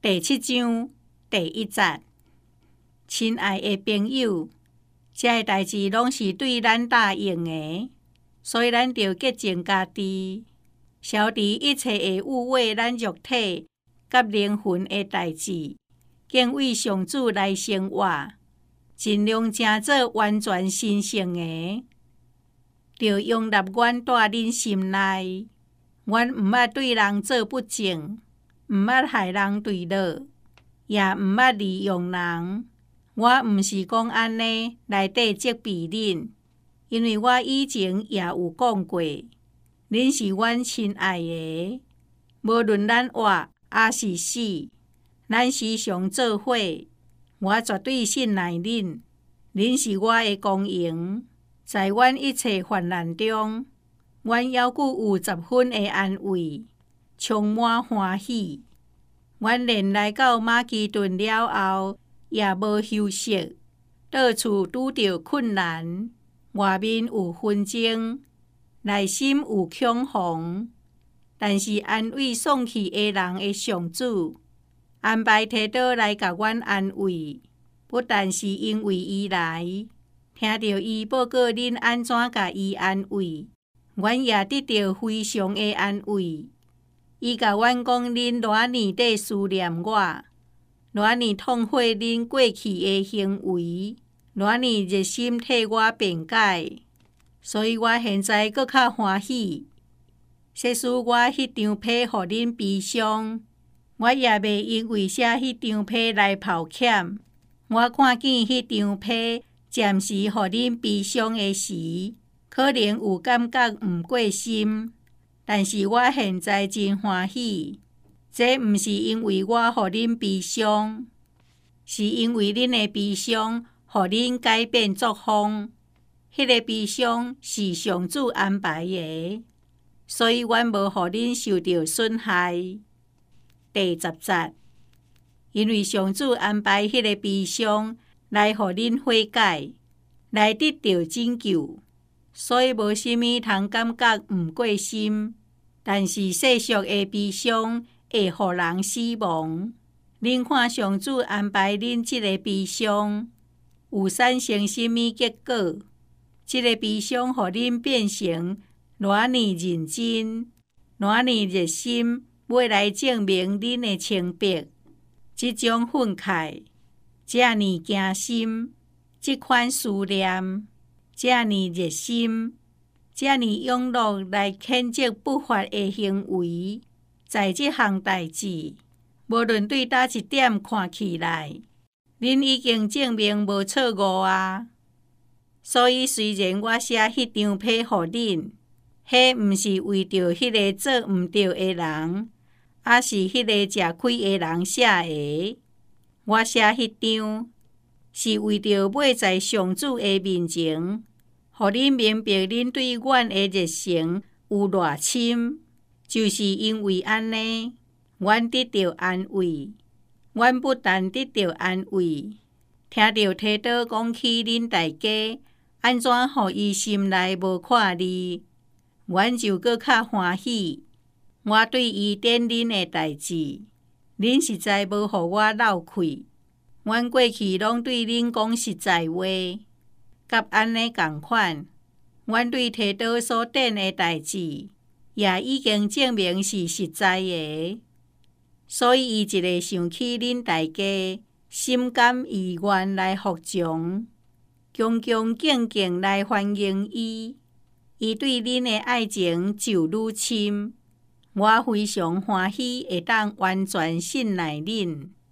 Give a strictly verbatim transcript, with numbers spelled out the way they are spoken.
第七章第一節，親愛的朋友，這些代志攏是對咱大用的，所以咱着潔淨家己，消除一切會污穢咱肉體甲靈魂的代志，敬畏上主來生活，盡量成做完全神聖的，着容納阮住恁心內。阮毋捌對人做不正，毋捌害人對落，也毋捌利用人。我毋是講安尼來底責備恁，因為我以前也有講過，恁是阮親愛的。無論咱活還是死，咱時常做伙。我絕對信賴恁，恁是我的光榮，在阮一切患難中。阮猶佫有十分的安慰，充滿歡喜。阮連來到馬其頓了後，也無休息，到處拄着困難，外面有紛爭，內心有恐慌。但是安慰送去的人的上主，安排提倒來甲阮安慰，不但是因為伊來，聽到伊報告恁安怎甲伊安慰。阮也得到非常的安慰。伊甲阮講恁偌年在思念我，偌年痛悔恁過去的行為，偌年熱心替我辯解，所以我現在閣較歡喜。即使我迄張被互恁悲傷，我也袂因為寫迄張被來抱歉。我看見迄張被暫時互恁悲傷的時，可能有感覺毋過心，但是我現在真歡喜。這毋是因為我互恁悲傷，是因為恁的悲傷互恁改變作風。迄個悲傷是上主安排的，所以阮無互恁受到損害。第十節，因為上主安排迄個悲傷來互恁悔改，來得到拯救。所以無啥物通感覺毋過心，但是世俗的悲傷會互人死亡。恁看上主安排恁即個悲傷，有產生啥物結果？即、這個悲傷互恁變成偌呢認真，偌呢熱心，要來證明恁的清白。即種憤慨，遮呢驚心，即款思念。遮呢熱心，遮呢勇樂來譴責不法的行為，在這項代志，無論對叨一點看起來，恁已經證明無錯誤啊。所以雖然我寫迄張被互恁，迄毋是為着迄個做毋對的人，還是迄個食虧的人寫的。我寫迄張，是為着要在上主的面前，互恁明白恁對阮的熱誠有偌深，就是因為安尼，阮得到安慰。阮不但得到安慰，聽到提倒講起恁大家安怎互伊心內無看哩，阮就閣較歡喜。我對伊點恁的代志，恁實在無互我漏氣。阮過去攏對恁講實在話，甲安尼共款。阮對提倒所點的代志，也已經證明是實在的。所以伊一個想起恁大家，心甘意願來服從，恭恭敬敬來歡迎伊。伊對恁的愛情就愈深，我非常歡喜會當完全信賴恁。